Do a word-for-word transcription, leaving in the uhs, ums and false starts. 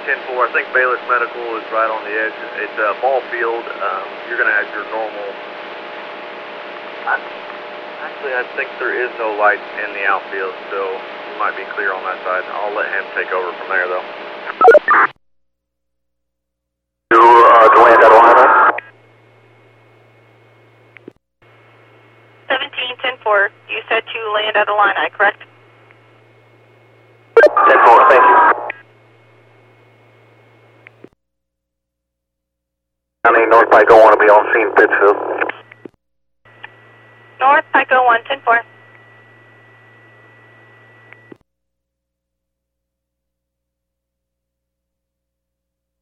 ten four, I think Bayless Medical is right on the edge. It's a ball field. Um, you're going to have your normal... I, actually, I think there is no lights in the outfield, so you might be clear on that side. I'll let him take over from there, though. To, uh, to land out of line. seventeen ten four, you said to land at Illini, correct? ten four, thank you. County North Pike, I want to be on scene, Pittsfield. North Pike oh one, ten four.